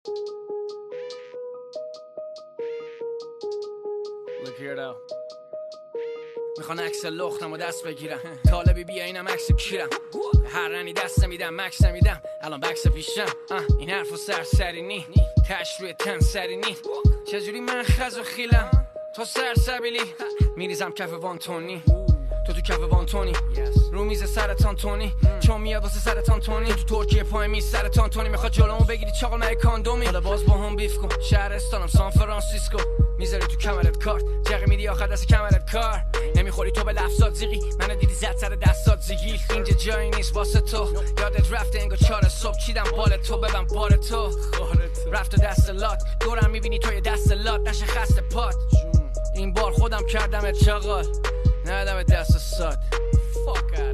Look here though. میخوان عکس لختم و دست بگیرم طالبی بیا اینم عکس کیرم هر رنی دست نمیدم مکس نمیدم الان بکس پیشم این حرفو سرسری نی تش روی تن سری نی چجوری من خز و خیلم تو سرسبیلی میریزم کف وانتونی تو کف وانتونی رو میز سرطان تونی چون میاد واسه سرطان تونی تو ترکیه پای میز سرطان تونی میخواد جلومو بگیری چاقل مگه کاندومی حالا باز با هم بیف کن شهرستانم سان فرانسیسکو میذاری تو کمرت کارت جقی میدی آخر دست کمرت کار نمیخوری تو به لفظات زیغی منو دیدی زد سر دستات زیگی اینجا جایی نیست واسه تو یادت رفته انگار 4 صبح چیدم بال تو ببن بار تو رفت دست لات دورم میبینی توی دست لات نشه خسته پات این بار خودم کردم چاقال ندم دست سات fuck out